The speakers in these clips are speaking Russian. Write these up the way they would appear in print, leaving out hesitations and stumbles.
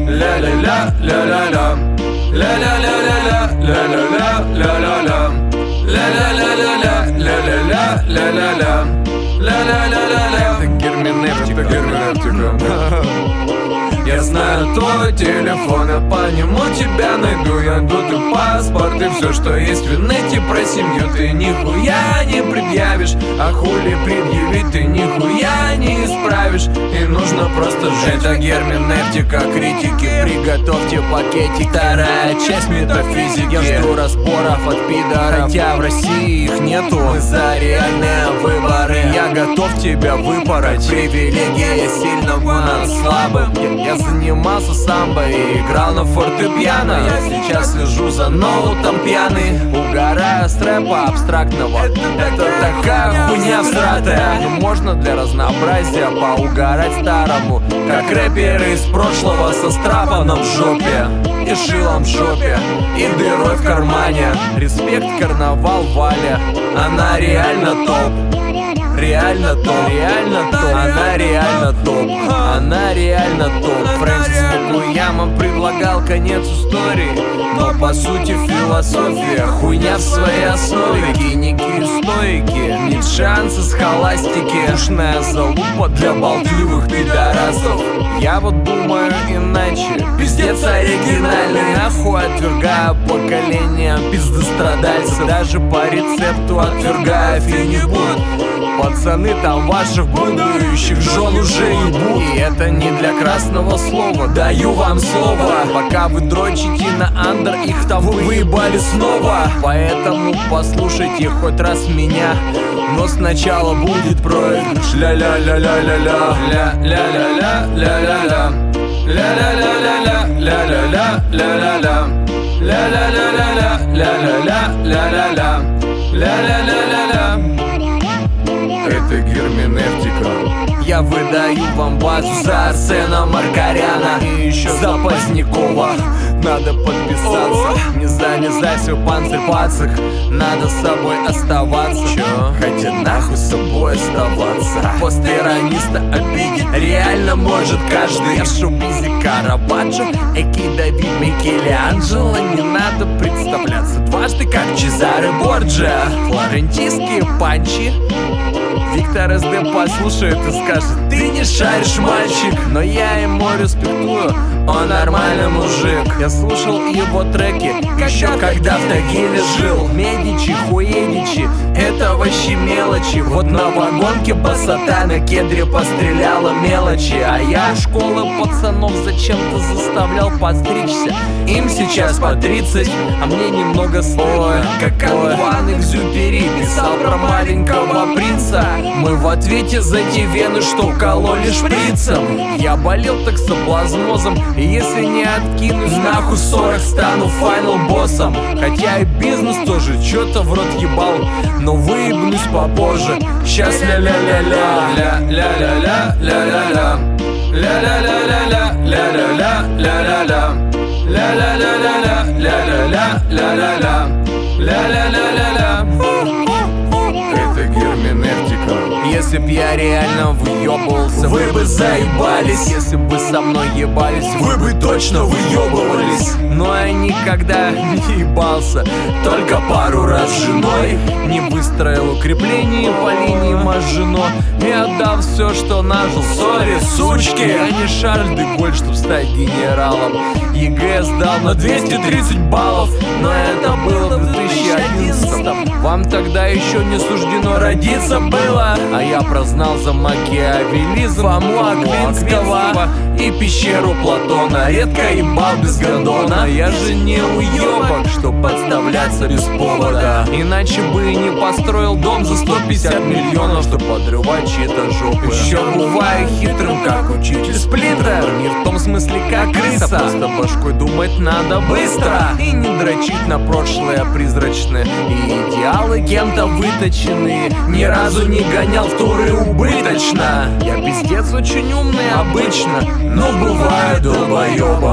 ля-ля-ля, ля-ля-ля, ля-ля-ля-ля-ля, ля-ля-ля, ля-ля-ля, ля-ля-ля-ля-ля, ля-ля-ля, ля-ля-ля, ля-ля-ля-ля-ля. Это герменевтика. Я знаю твой телефон, я по нему тебя найду. Я тут и паспорт, и все, что есть в инете про семью. Ты нихуя не предъявишь, а хули предъявить ты нихуя не исправишь. И нужно просто жить. Это герменевтика критики, приготовьте пакетик. Вторая часть метафизики. Я жду распоров от пидоров, хотя в России их нету. Мы за реальные выборы, я готов тебя выпороть. Привилегия сильного над слабым. Я занимался самбо и играл на фортепиано. Я сейчас слежу за ноутом пьяный, угораю с рэпа абстрактного. Это такая хуйня всратая, но можно для разнообразия поугарать старому, как рэперы из прошлого со страпаном в жопе и шилом в жопе, и дырой в кармане. Респект, карнавал, Валя, она реально топ. Реально топ, реально топ, она реально топ, она реально топ. Фрэнсис Фукуяма предлагал конец истории, но по сути философия хуйня в своей основе. Геники и стоики, нет шанса с холастики, душная залупа для болтливых пидорасов. Я вот думаю иначе, пиздец оригинальный. Нахуй отвергаю поколение пиздострадальцев, даже по рецепту отвергаю фенибут. Пацаны там ваших будущих жен уже ебут. И это не для красного слова, даю вам слово. Пока вы дрочите на андер, их там выебали снова. Поэтому послушайте хоть раз меня, но сначала будет проигрыш. Ля-ля-ля-ля-ля-ля, ля-ля-ля-ля, ля-ля-ля, ля-ля-ля-ля-ля, ля-ля-ля, ля-ля-ля, ля-ля-ля-ля-ля, ля-ля-ля, ля-ля-ля, ля-ля-ля-ля-ля. Это герменевтика. Я выдаю вам базу за Арсена Маркаряна и еще за Позднякова. Надо подписаться, не залезай в панцирь пацак. Надо с собой оставаться. Чё? Хотя нахуй с собой оставаться. Постерониста обидеть реально может каждый. Я в шоу-бизе Караваджо, Эки Давид Микеланджело. Не надо представляться дважды, как Чезаре Борджиа. Флорентийские панчи Виктор СД послушает и скажет: ты не шаришь, мальчик. Но я ему респектую, он нормальный мужик. Я слушал его треки еще когда в Тагиле жил. Медичи, хуедичи, это вообще мелочи. Вот на вагонке басота на кедре постреляла мелочи. А я школы пацанов зачем-то заставлял подстричься. Им сейчас по 30, а мне немного стыдно. Как Антуан Экзюпери писал про маленького принца: мы в ответе за те вены, что кололи шприцем. Я болел токсоплазмозом, и если не откинусь нахуй 40, стану файнал боссом. Хотя и бизнес тоже чё-то в рот ебал, но выебнусь попозже. Сейчас ля-ля-ля-ля, ля-ля-ля-ля, ля-ля-ля, ля-ля-ля-ля-ля, ля-ля-ля, ля-ля-ля, ля-ля-ля-ля-ля, ля-ля-ля, ля-ля-ля, ля-ля-ля-ля-ля. Это герменевтика. Если б я реально выебывался, вы бы заебались. Если бы со мной ебались, вы бы точно выебывались. Но я никогда не ебался, только пару раз с женой. Не выстроил укрепление по линии Мажино и отдал все, что нажил. Сори, сучки, я не Шарль де Голль, чтоб стать генералом. ЕГЭ сдал на 230 баллов, но это было в 2011. Вам тогда еще не суждено родиться было. А я прознал за макиавелизм Фому Аквинского и пещеру Платона. Редко ебал без гондона. Я же не уебок, чтоб подставляться без повода. Иначе бы и не построил дом за 150 миллионов, чтоб подрывать чьи-то жопы. Еще бываю хитрым, как учитель Сплинтер. Не в том смысле, как крыса, просто башкой думать надо быстро и не дрочить на прошлое призрачное. И идеалы кем-то выточенные, ни разу не гонял в туры убыточно. Я пиздец очень умный обычно, но бываю долбоебом.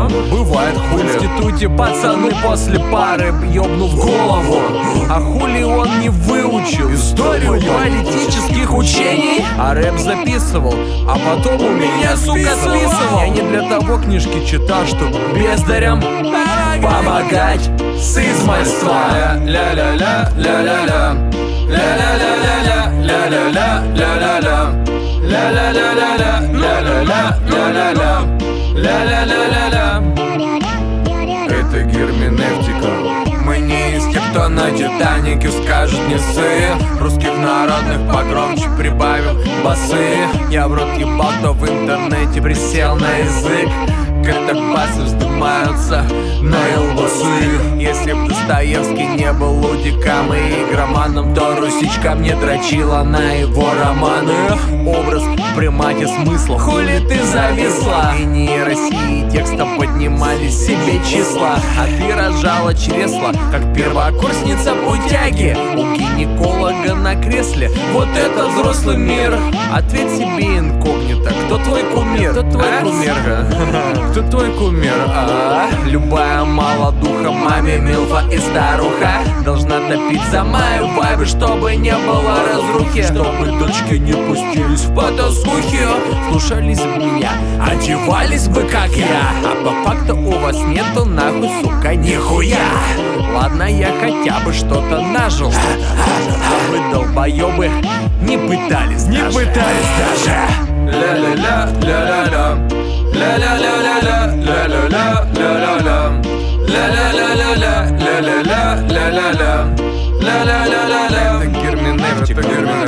но бывает хули. В институте пацаны после пары ёбнув голову. А хули он не выучил историю политических учений, а рэп записывал, а потом у меня, сука, списывал. Я не для того книжки читал, чтобы бездарям помогать с измольства. Ля-ля-ля, ля-ля-ля, ля-ля-ля-ля, ля-ля-ля, ля-ля-ля, ля-ля-ля-ля, ля-ля-ля, ля-ля-ля, ля-ля-ля-ля-ля. Это герменевтика. Мы не из тех, кто на Титанике скажет не ссы. Русских народных погромче прибавил басы. Я в рот ебал, то в интернете присел на язык. Как-то басы вздымаются на елбасы. Если б Достоевский не был лудиком и игроманом, то русичка мне дрочила на его романы. Образ в примате смысла. Хули ты зависла? Гении России текстом поднимали себе числа, а ты рожала чресла, как первокурсница путяги у гинеколога на кресле. Вот это взрослый мир. Ответь себе инкогнито. Кто твой кумир? Кто твой кумир? Кто твой кумир? Любая малодуха, маме милфа и старуха должна топить за мою вайбы, чтобы не было разрухи, чтобы дочки не пустились в потаскухи, слушались бы меня, одевались бы как я. А по факту у вас нету нахуй, сука, нихуя. Ладно, я хотя бы что-то нажил, а вы, долбоёбы, не пытались даже. Ля-ля-ля, ля-ля-ля, ля-ля-ля-ля-ля, ля-ля-ля, ля-ля-ля, ля-ля-ля-ля-ля, ля-ля-ля, ля-ля-ля, ля-ля-ля-ля-ля. Это герменевтика.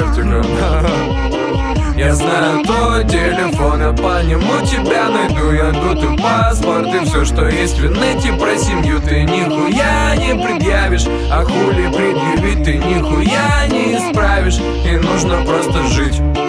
Я знаю твой телефон, я по нему тебя найду. Я тут и паспорт, и все, что есть в инете про семью. Ты нихуя не предъявишь, а хули предъявить ты нихуя не исправишь. И нужно просто жить.